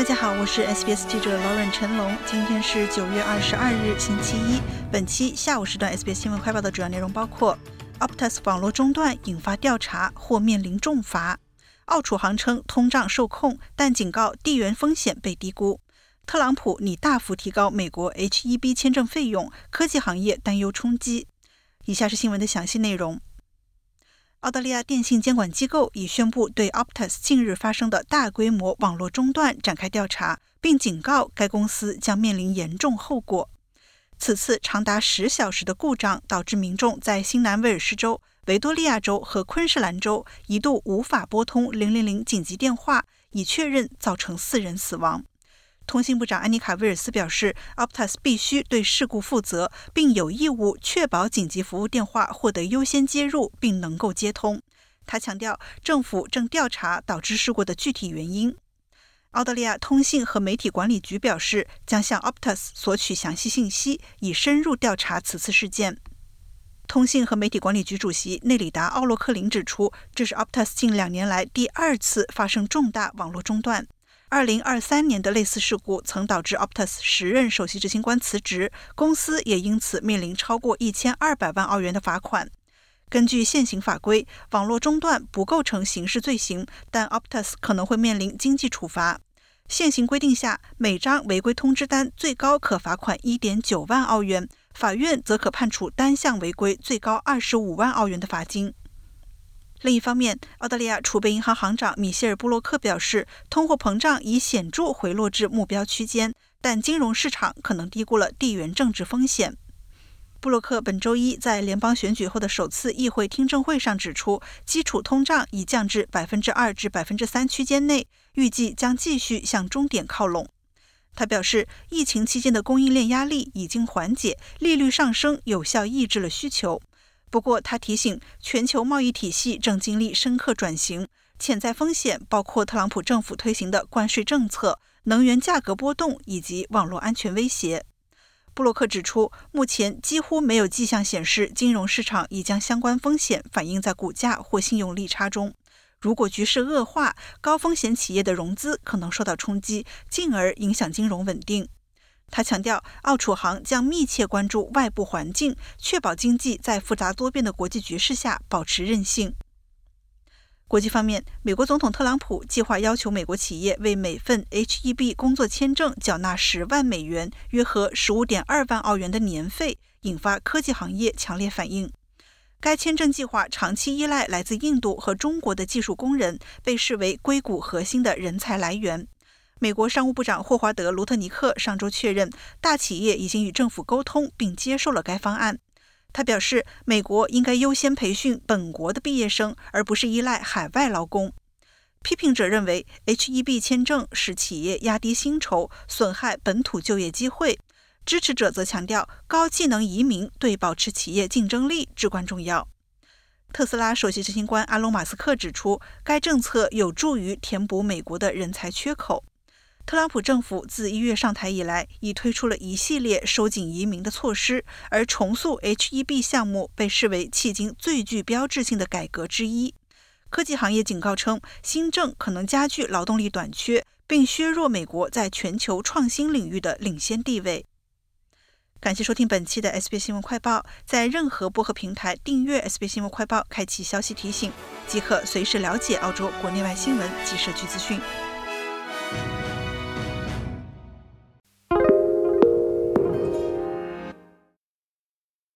家好，我是 SBS 记者 Lauren 陈龙。今天是9月22日，星期一。本期下午时段 SBS 新闻快报的主要内容包括 Optus 网络中断引发调查，或面临重罚。澳储行称通胀受控，但警告地缘风险被低估。特朗普拟大幅提高美国 H-1B 签证费用，科技行业担忧冲击。以下是新闻的详细内容。澳大利亚电信监管机构已宣布对 Optus 近日发生的大规模网络中断展开调查，并警告该公司将面临严重后果。此次长达10小时的故障导致民众在新南威尔士州、维多利亚州和昆士兰州一度无法拨通000紧急电话，以确认造成4人死亡。通信部长安妮卡·威尔斯表示 ，Optus 必须对事故负责，并有义务确保紧急服务电话获得优先接入并能够接通。他强调，政府正调查导致事故的具体原因。澳大利亚通信和媒体管理局表示，将向 Optus 索取详细信息，以深入调查此次事件。通信和媒体管理局主席内里达·奥洛克林指出，这是 Optus 近2年来第2次发生重大网络中断。2023年的类似事故曾导致 Optus 10任首席执行官辞职，公司也因此面临超过1200万澳元的罚款。根据现行法规，网络中断不构成刑事罪行，但 Optus 可能会面临经济处罚。现行规定下，每张违规通知单最高可罚款 1.9 万澳元，法院则可判处单项违规最高25万澳元的罚金。另一方面，澳大利亚储备银行行长米歇尔·布洛克表示，通货膨胀已显著回落至目标区间，但金融市场可能低估了地缘政治风险。布洛克本周一在联邦选举后的首次议会听证会上指出，基础通胀已降至 2% 至 3% 区间内，预计将继续向终点靠拢。他表示，疫情期间的供应链压力已经缓解，利率上升有效抑制了需求。不过，他提醒，全球贸易体系正经历深刻转型，潜在风险包括特朗普政府推行的关税政策、能源价格波动以及网络安全威胁。布洛克指出，目前几乎没有迹象显示金融市场已将相关风险反映在股价或信用利差中。如果局势恶化，高风险企业的融资可能受到冲击，进而影响金融稳定。他强调，澳储行将密切关注外部环境，确保经济在复杂多变的国际局势下保持韧性。国际方面，美国总统特朗普计划要求美国企业为每份 H-1B 工作签证缴纳10万美元，约合15.2万澳元的年费，引发科技行业强烈反应。该签证计划长期依赖来自印度和中国的技术工人，被视为硅谷核心的人才来源。美国商务部长霍华德·卢特尼克上周确认，大企业已经与政府沟通并接受了该方案。他表示，美国应该优先培训本国的毕业生，而不是依赖海外劳工。批评者认为 H-1B 签证使企业压低薪酬，损害本土就业机会。支持者则强调，高技能移民对保持企业竞争力至关重要。特斯拉首席执行官阿隆·马斯克指出，该政策有助于填补美国的人才缺口。特朗普政府自1月上台以来，已推出了一系列收紧移民的措施，而重塑 H-1B 项目被视为迄今最具标志性的改革之一。科技行业警告称，新政可能加剧劳动力短缺，并削弱美国在全球创新领域的领先地位。感谢收听本期的 SBS 新闻快报，在任何播客平台订阅 SBS 新闻快报，开启消息提醒，即可随时了解澳洲国内外新闻及社区资讯。